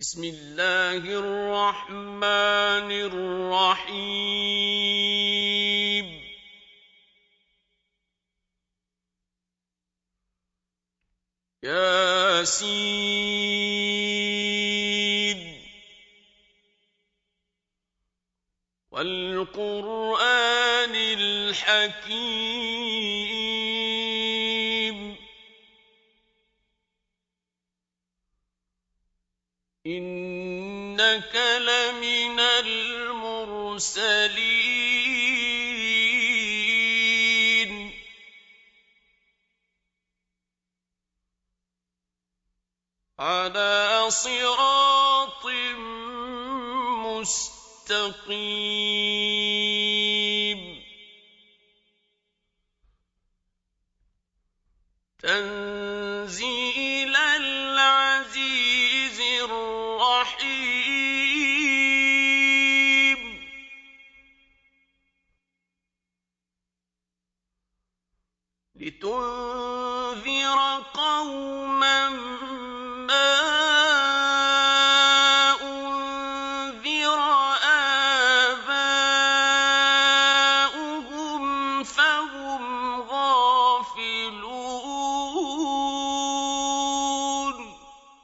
بسم الله الرحمن الرحيم ياسين والقرآن الحكيم إنك لمن المرسلين على صراط مستقيم تنزيل العزيز الرحيم لتنذر قوما ما أنذر آباؤهم فهم غافلون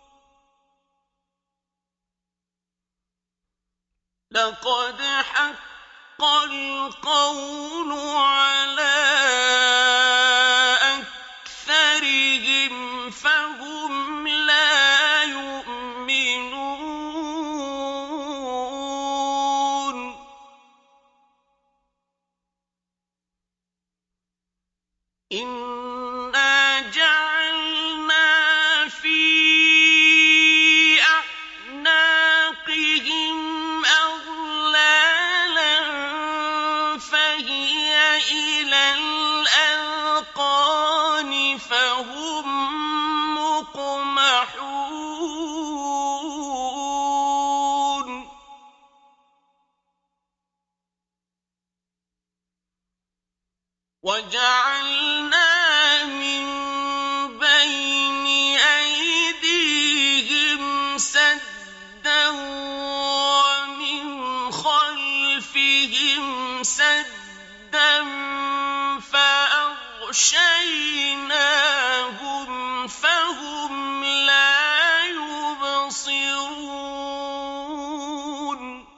لقد حق القول على أكثرهم فهم لا يؤمنون إنا جعلنا في أعناقهم أغلالا فهي إلى الأذقان فهم مقمحون وجعلنا من بين أيديهم سدا ومن خلفهم سدا فأغشيناهم فهم لا يبصرون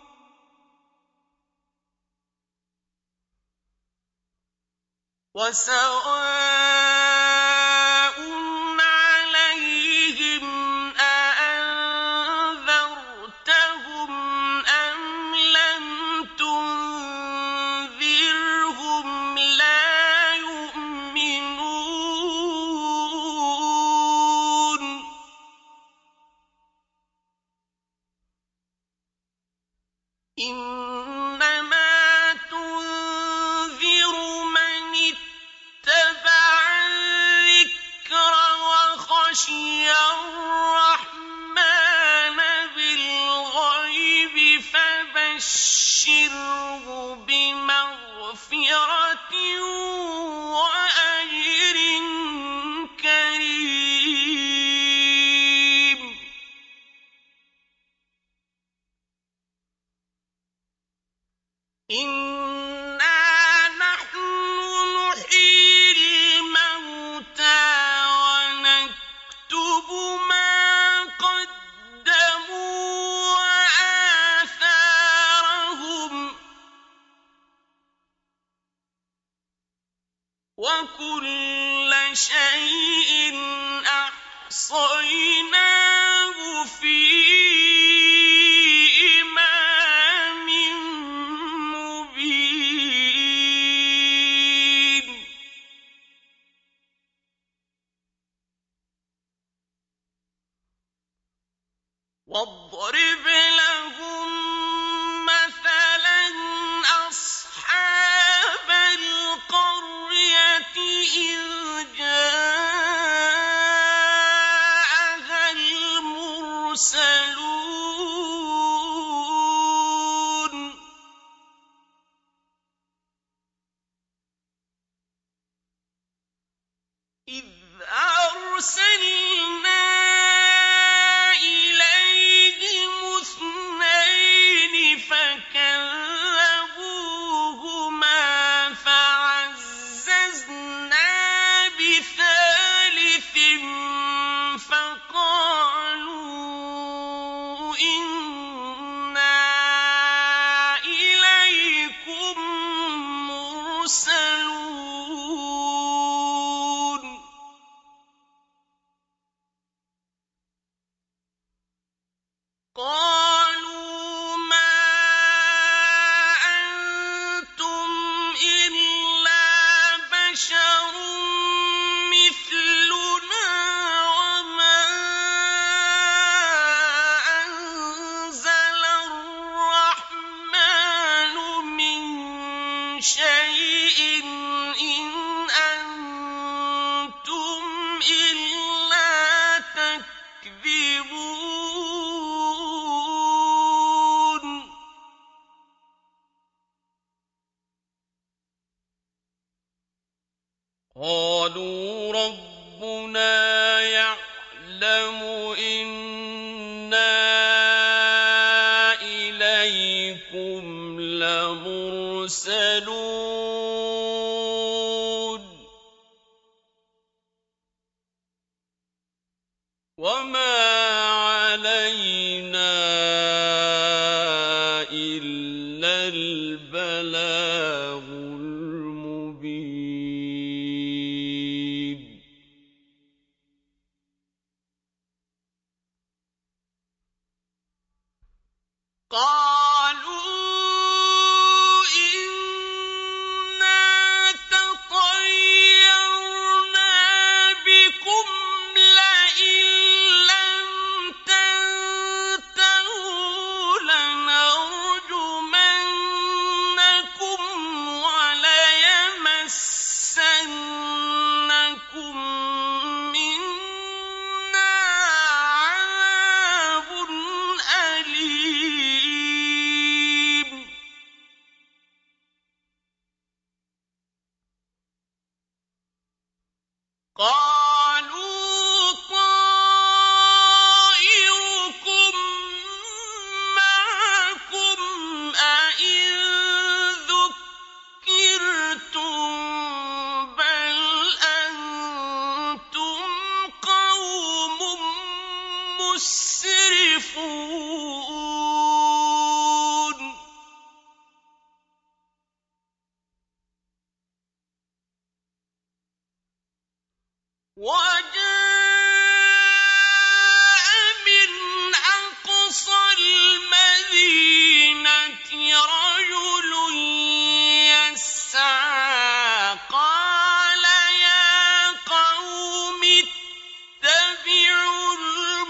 وسواء عليهم أأنذرتهم أم لم تنذرهم لا يؤمنون إنما تنذر من اتبع الذكر وخشي الرحمن بالغيب فبشره بمغفرة وأجر كريم إنا نحن نحيي الموتى ونكتب ما قدموا وآثارهم وكل شيء أحصيناه في إمام مبين واضرب لهم مثلا أصحاب القرية إذ جاءها المرسلون إذ أرسلنا إليهم إِنَّا إِلَيْكُم مُّرْسَلُونَ قَالُوا مَا أَنتُمْ إِلَّا بَشَرٌ مِّثْلُنَا وَمَا أَنزَلَ الرَّحْمَٰنُ مِن شَيْءٍ إِنْ أَنتُمْ إِلَّا تَكْذِبُونَ قَالُوا رَبُّنَا يَعْلَمُ إِنَّا إِلَيْكُمْ لَمُرْسَلُونَ وَمَا عَلَيْنَا إِلَّا الْبَلَاغُ الْمُبِينُ قَالُوا إِنَّا تَطَيَّرْنَا بِكُمْ لَئِن لَّمْ تَنتَهُوا لَنَرْجُمَنَّكُمْ وَلَيَمَسَّنَّكُم مِّنَّا عَذَابٌ أَلِيمٌ قَالُوا طَائِرُكُم مَّعَكُمْ ۚ أَئِن ذُكِّرْتُم بَلْ أَنتُمْ قَوْمٌ مُّسْرِفُونَ وَجَاءَ مِنْ أَقْصَى الْمَدِينَةِ رَجُلٌ يَسْعَىٰ قَالَ يَا قَوْمِ اتَّبِعُوا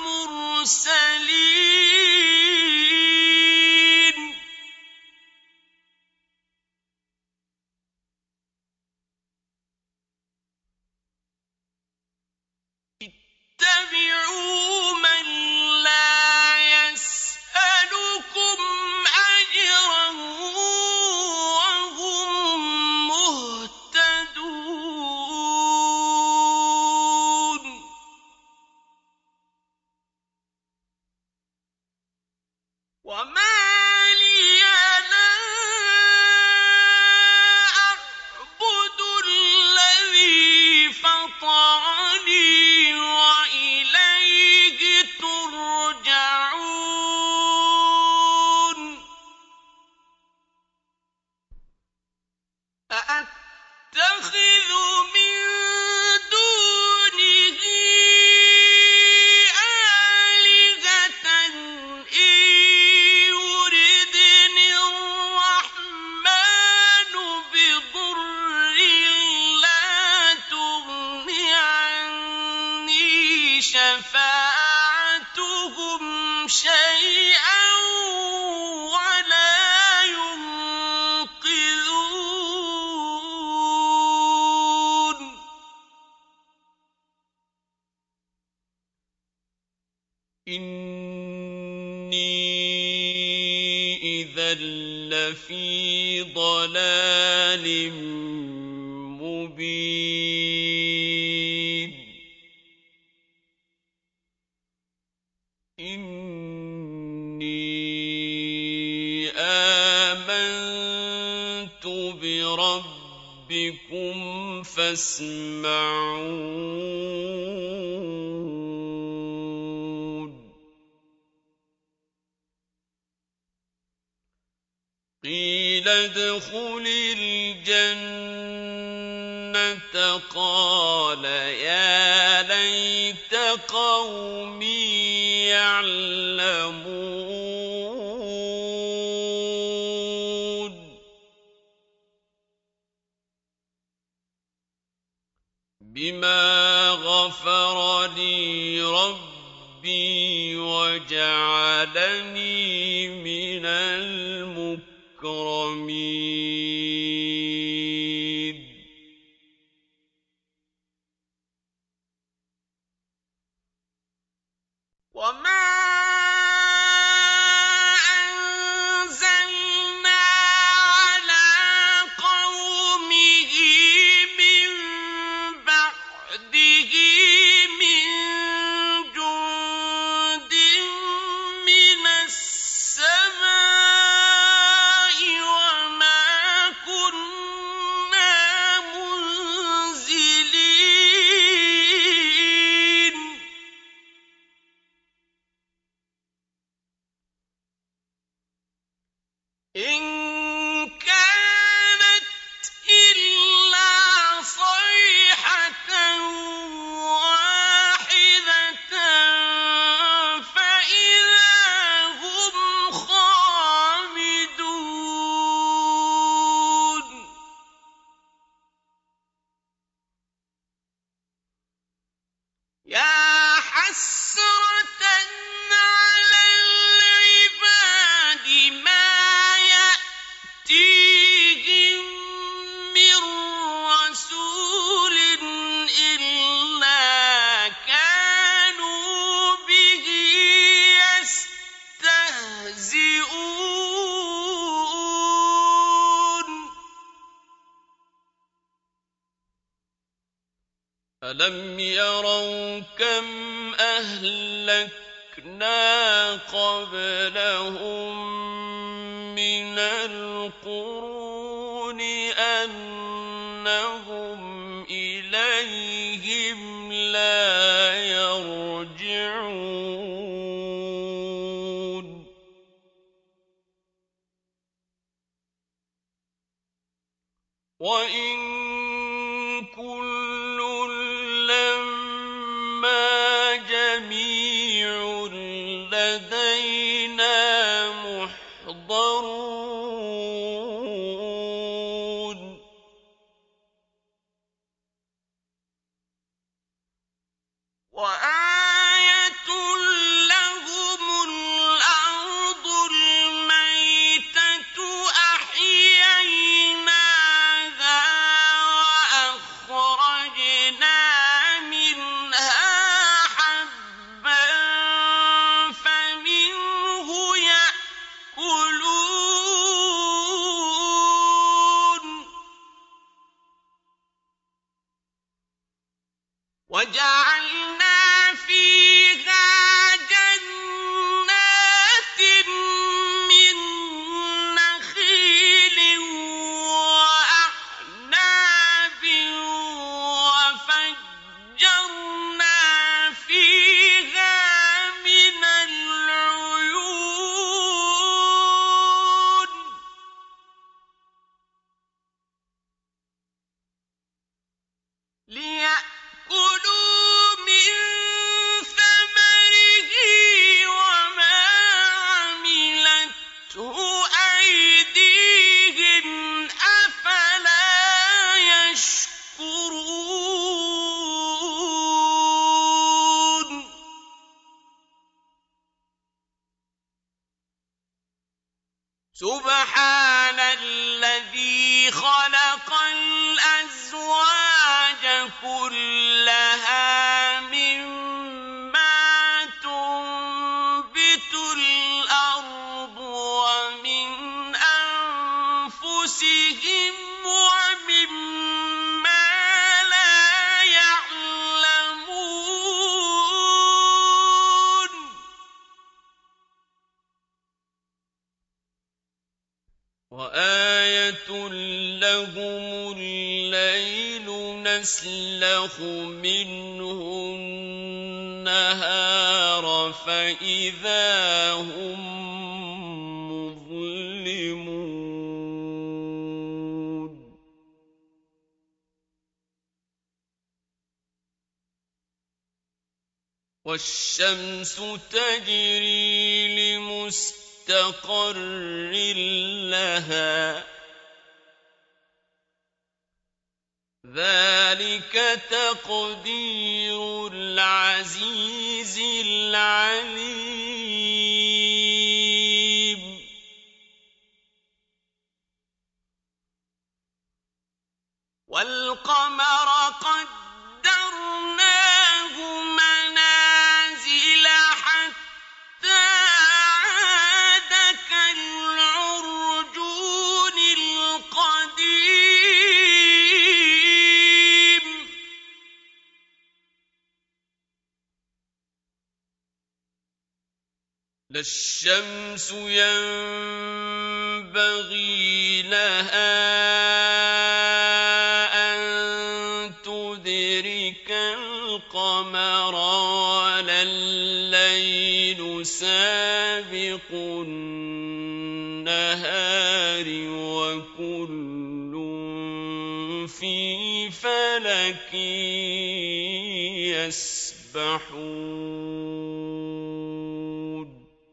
الْمُرْسَلِينَ اتَّبِعُوا مَن لَّا يَسْأَلُكُمْ أَجْرًا وَهُم مُّهْتَدُونَ وَمَا لِيَ لَا أَعْبُدُ الَّذِي فَطَرَنِي وَإِلَيْهِ تُرْجَعُونَ أَأَتَّخِذُ مِن دُونِهِ آلِهَةً إِن يُرِدْنِ الرَّحْمَٰنُ بِضُرٍّ لَّا تُغْنِ عَنِّي شَفَاعَتُهُمْ شَيْئًا وَلَا يُنقِذُونِ إِنِّي إِذًا لَّفِي ضَلَالٍ مُّبِينٍ إِنِّي آمَنتُ بِرَبِّكُمْ فَاسْمَعُونِ. 。 قيل ادخل الجنة قال يا ليت قومي يعلمون بما غفر لي ربي وجعلني من المكرمين وما أنزلنا على قومه من بعده من جند من السماء وما كنا منزلين إن كانت إلا صيحة واحدة فإذا هم خامدون يا حسرة على العباد ما يأتيهم من رسول إلا كانوا به يستهزئون ألم يروا كم أهلكنا قبلهم من القرون أنهم إليهم لا يرجعون وإن كل لما جميع لدينا محضرون وآية لهم الأرض الميتة أحييناها وأخرجنا منها حبا فمنه يأكلون وجعلنا فيها جنات من نخيل وأعناب وفجرنا فيها من العيون ليأكلوا من ثمره وما عملته أيديهم أفلا يشكرون سبحان الذي خلق الأزواج كلها مما تنبت الأرض ومن أنفسهم ومما لا يعلمون وآية لهم الليل نسلخ منه النهار فإذا هم مظلمون وَالشَّمْسُ تَجْرِي لِمُسْتَقَرٍّ لَّهَا ۚ ذَٰلِكَ تَقْدِيرُ الْعَزِيزِ الْعَلِيمِ. وَالْقَمَرَ قَدَّرْنَاهُ مَنَازِلَ حَتَّىٰ عَادَ كَالْعُرْجُونِ الْقَدِيمِ. لَا الشَّمْسُ يَنبَغِي لَهَا الْقَمَرَ وَلَا اللَّيْلُ سَابِقُ النَّهَارِ ۚ وَكُلٌّ فِي فَلَكٍ يَسْبَحُونَ.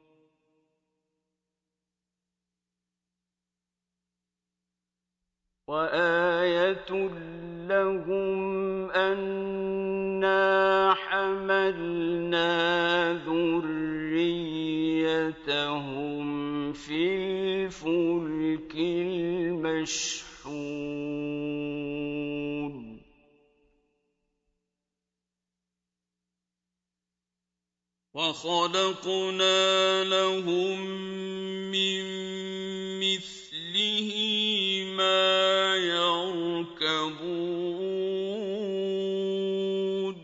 وَآيَةٌ لَّهُمْ أَنَّا حَمَلْنَا ذُرِّيَّتَهُمْ فِي الْفُلْكِ الْمَشْحُونِ. وَخَلَقْنَا لَهُم مِّن مِّثْلِهِ مَا يَرْكَبُونَ.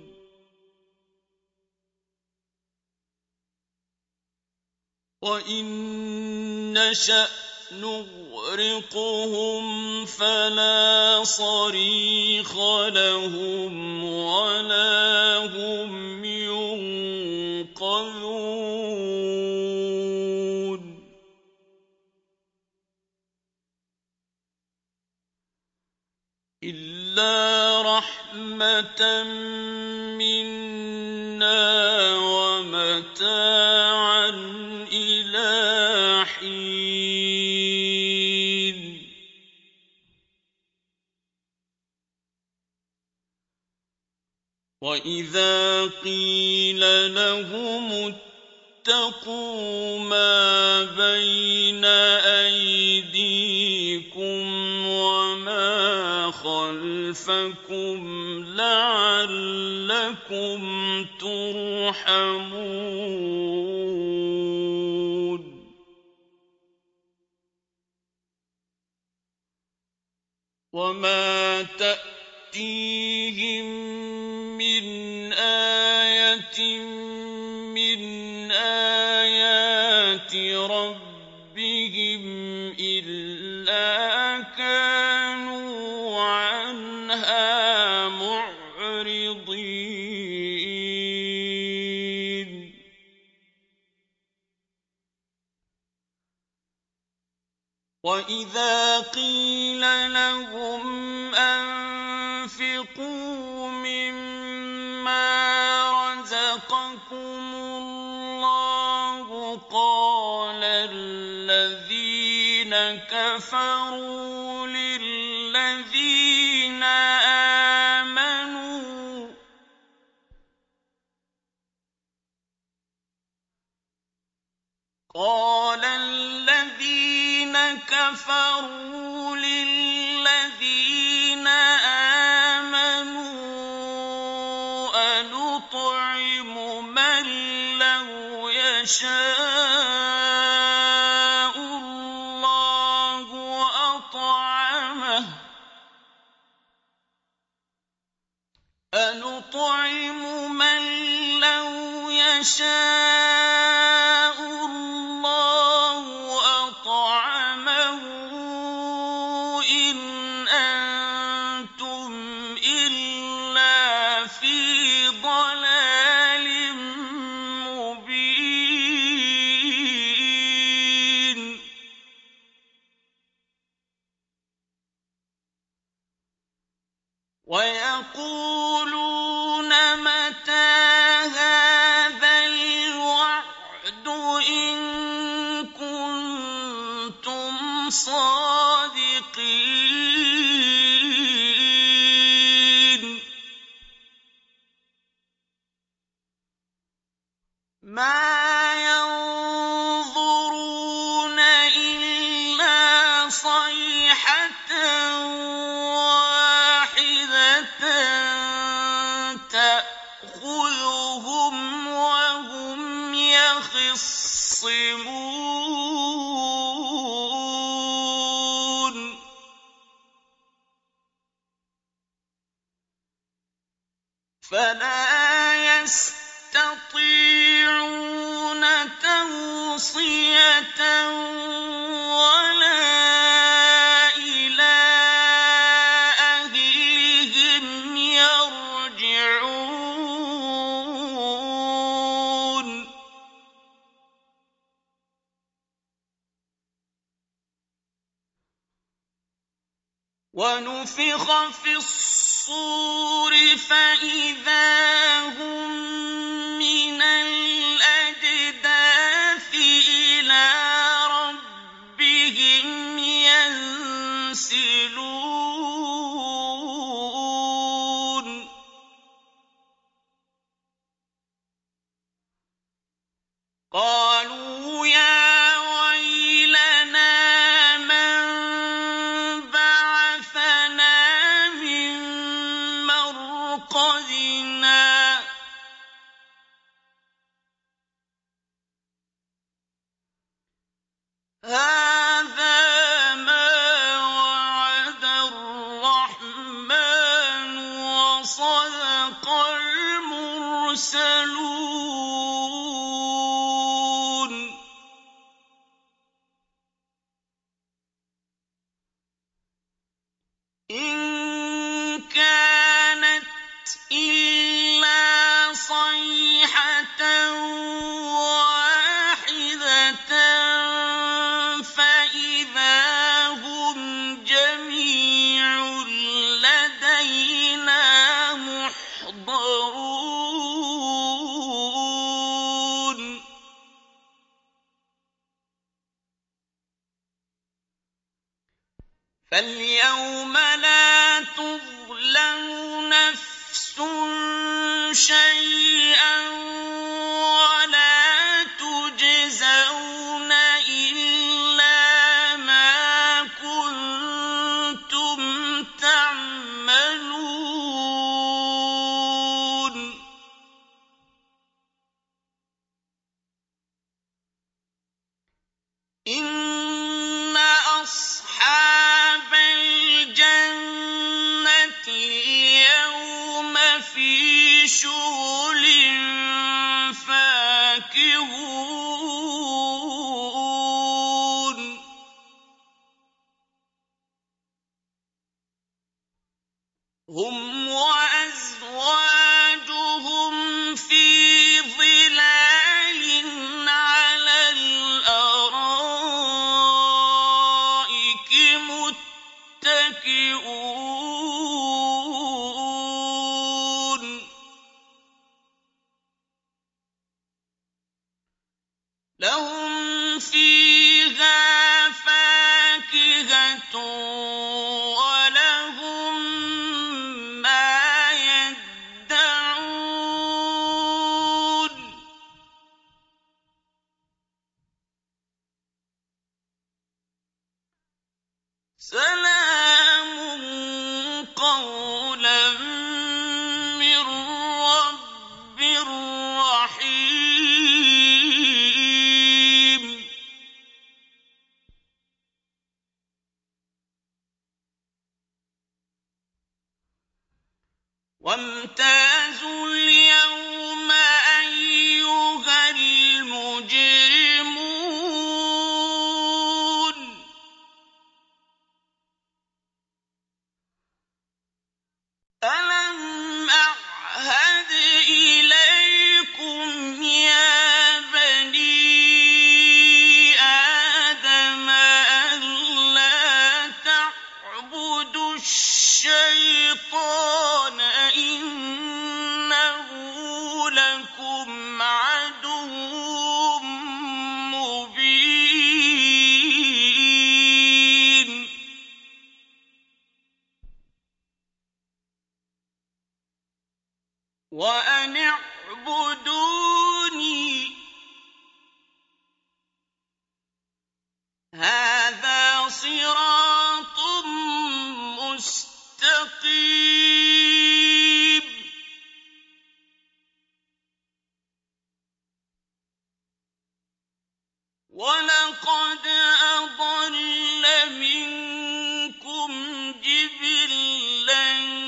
وَإِن نَّشَأْ نُغْرِقْهُمْ فَلَا صَرِيخَ لَهُمْ وَلَا هُمْ يُنقَذُونَ. إِلَّا رَحْمَةً مِّنَّا وَمَتَاعًا إِلَىٰ حِينٍ. وَإِذَا قِيلَ لَهُمُ اتَّقُوا مَا بَيْنَ أَيْدِيكُمْ وَمَا خَلْفَكُمْ لَعَلَّكُمْ تُرْحَمُونَ. وَمَا تَأْتِيهِم مِّنْ آيَةٍ مِّنْ آيَاتِ رَبِّهِمْ إِلَّا كَانُوا عَنْهَا مُعْرِضِينَ. وَإِذَا قِيلَ لَهُمْ أَنفِقُوا مِمَّا رَزَقَكُمُ اللَّهُ قَالَ الَّذِينَ كَفَرُوا لِلَّذِينَ آمَنُوا أَنُطْعِمُ مَن لَّوْ يَشَاءُ اللَّهُ أَطْعَمَهُ إِنْ أَنتُمْ إِلَّا فِي ضَلَالٍ مُّبِينٍ. صادقين ما ينظرون إلا صيحة واحدة تأخذهم وهم يخصمون فلا يستطيعون توصية ولا إلى أهلهم يرجعون ونفخ في الصور فإذا هم من الأجداث إلى ربهم ينسلون قالوا يا ويلنا من بعثنا من مرقدنا هذا ما وعد الرحمن وصدق المرسلون إن كانت إلا صيحة واحدة فإذا هم جميع لدينا محضرون فاليوم لا تظلم نفس شيئا ولا تجزون إلا ما كنتم تعملون إن أصحاب الجنة اليوم في شغل فاكهون هم وأزواجهم في ظلال على الأرائك متكئون لهم فيها فاكهة ولهم ما يدعون سلام قولا من رب رحيم وامتازوا اليوم أيها المجرمون ألم أعهد إليكم يا بني آدم ألا تعبدوا الشيطان إنه هَٰذَا صِرَاطٌ مُّسْتَقِيمٌ وَلَقَدْ أَضَلَّ مِنكُمْ جِبِلًّا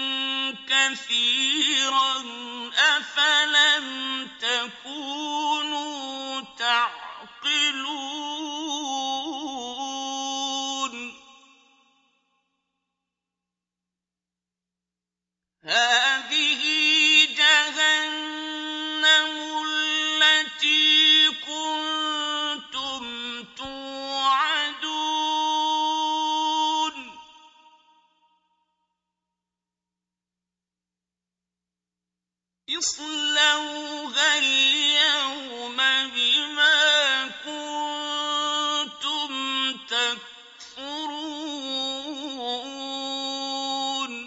كَثِيرًا ۖ أَفَلَمْ تَكُونُوا تَعْقِلُونَ هَٰذِهِ جَهَنَّمُ الَّتِي كُنتُمْ تُوعَدُونَ اصْلَوْهَا الْيَوْمَ بِمَا كُنتُمْ تَكْفُرُونَ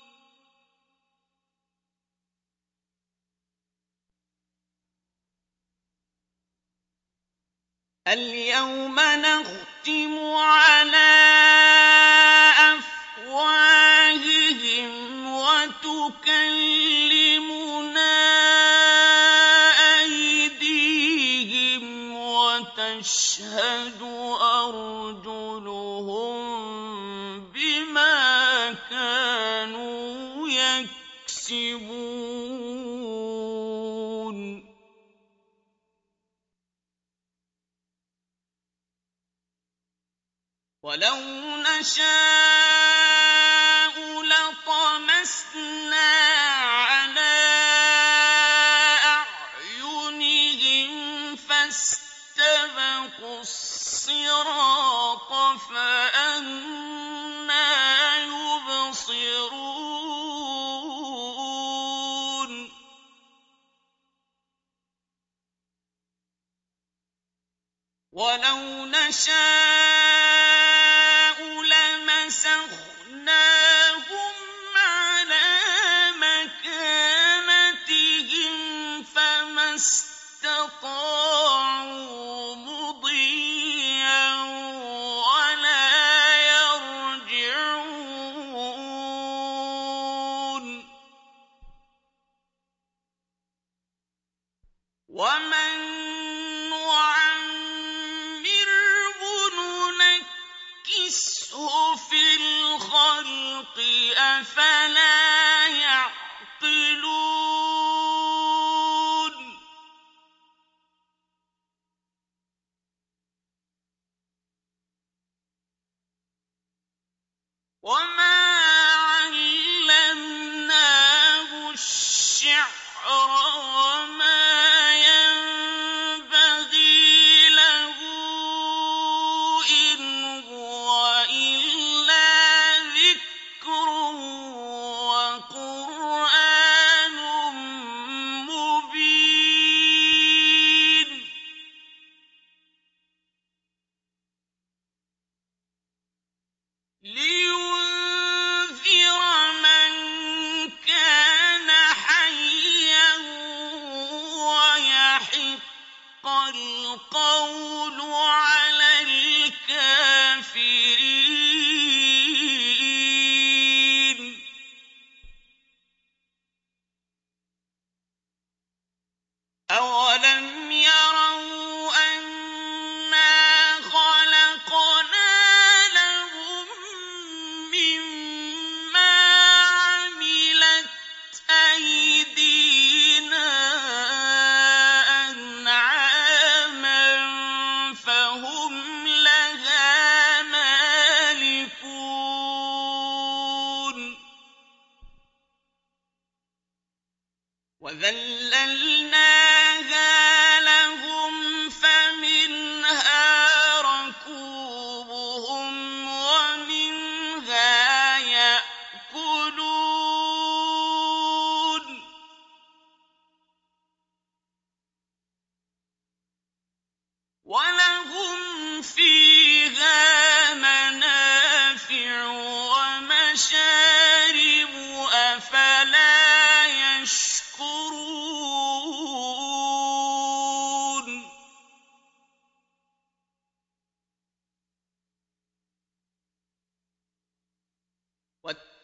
الْيَوْمَ نَخْتِمُ عَلَىٰ أَفْوَاهِهِمْ وَتُكَلِّمُنَا أَيْدِيهِمْ وَتَشْهَدُ أَرْجُلُهُم بِمَا كَانُوا يَكْسِبُونَ وَلَوْ نَشَاءُ لَطَمَسْنَا عَلَىٰ أَعْيُنِهِمْ فَاسْتَبَقُوا الصِّرَاطَ فَأَنَّىٰ يُبْصِرُونَ وَلَوْ نَشَاءُ لَمَسَخْنَاهُمْ عَلَىٰ مَكَانَتِهِمْ فَمَا اسْتَطَاعُوا مُضِيًّا وَلَا يَرْجِعُونَ وَمَن نُّعَمِّرْهُ نُنَكِّسْهُ فِي الْخَلْقِ ۖ أَفَلَا يَعْقِلُونَ وَمَا عَلَّمْنَاهُ الشِّعْرَ وَمَا يَنبَغِي لَهُ ۖ إِنْ هُوَ إِلَّا ذِكْرٌ وَقُرْآنٌ مُّبِينٌ لِيُنذِرَ مَن كَانَ حَيًّا وَيَحِقَّ الْقَوْلُ عَلَى الْكَافِرِينَ أَوَلَمْ يَرَوْا أَنَّا خَلَقْنَا لَهُم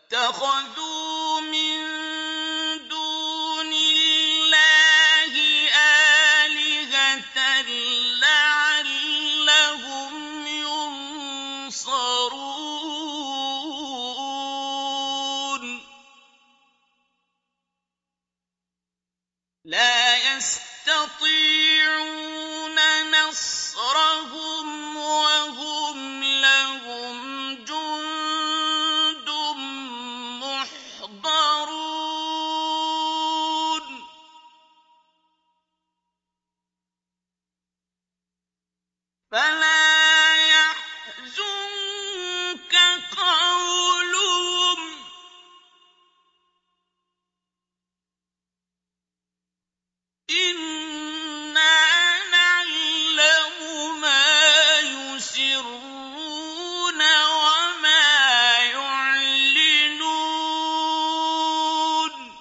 وَاتَّخَذُوا مِن دُونِ اللَّهِ آلِهَةً لَّعَلَّهُمْ يُنصَرُونَ لَا يَسْتَطِيعُونَ نَصْرَهُمْ وَهُمْ لَهُمْ جُندٌ مُّحْضَرُونَ فَلَا يَحْزُنكَ قَوْلُهُمْ ۘ إِنَّا نَعْلَمُ مَا يُسِرُّونَ وَمَا يُعْلِنُونَ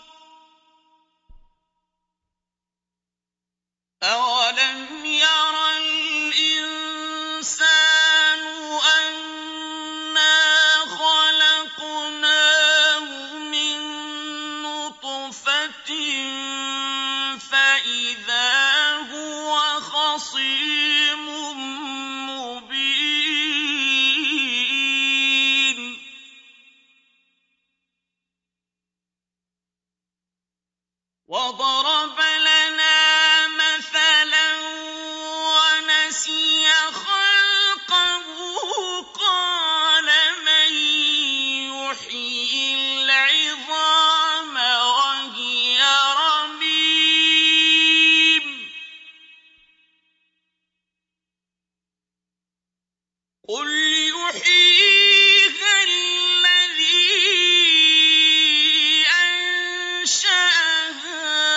أَوَلَمْ يَرَ الْإِنسَانُ أَنَّا خَلَقْنَاهُ مِن نُّطْفَةٍ فَإِذَا هُوَ خَصِيمٌ مُّبِينٌ وَضَرَبَ لَنَا مَثَلًا وَنَسِيَ خَلْقَهُ قَالَ مَن يُحْيِي الْعِظَامَ وَهِيَ رَمِيمٌ قُلْ يُحْيِيهَا الَّذِي أَنشَأَهَا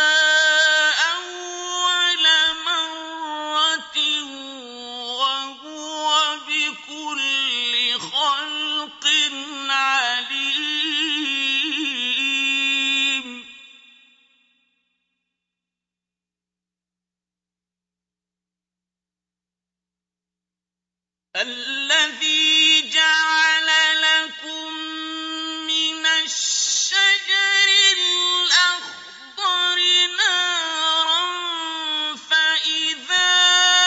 أَوَّلَ مَرَّةٍ وَهُوَ بِكُلِّ خَلْقٍ عَلِيمٌ الَّذِي جَعَلَ لَكُم مِّنَ الشَّجَرِ الْأَخْضَرِ نَارًا فَإِذَا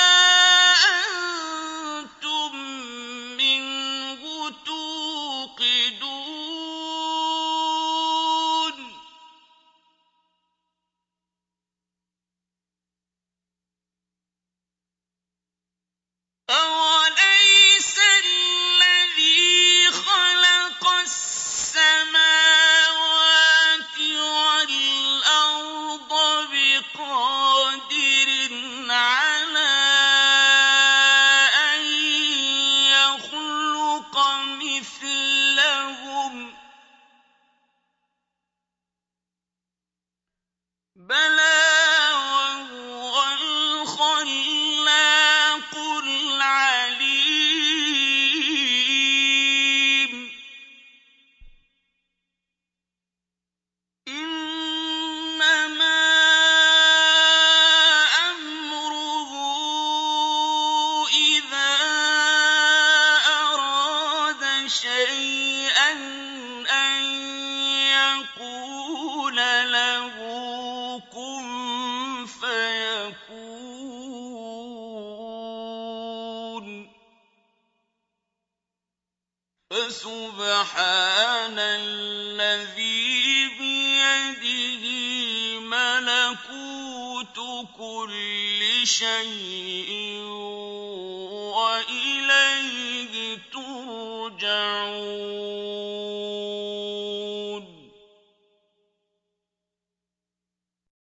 أَنتُم مِّنْهُ تُوقِدُونَ أَوَلَيْسَ الَّذِي خَلَقَ السَّمَاوَاتِ وَالْأَرْضَ بِقَادِرٍ عَلَىٰ أَن يَخْلُقَ مِثْلَهُم ۚ بَلَىٰ وَهُوَ الْخَلَّاقُ الْعَلِيمُ إِنَّمَا أَمْرُهُ إِذَا أَرَادَ شَيْئًا أَن يَقُولَ لَهُ كُن فَيَكُونُ فَسُبْحَانَ الَّذِي بِيَدِهِ مَلَكُوتُ كُلِّ شَيْءٍ وَإِلَيْهِ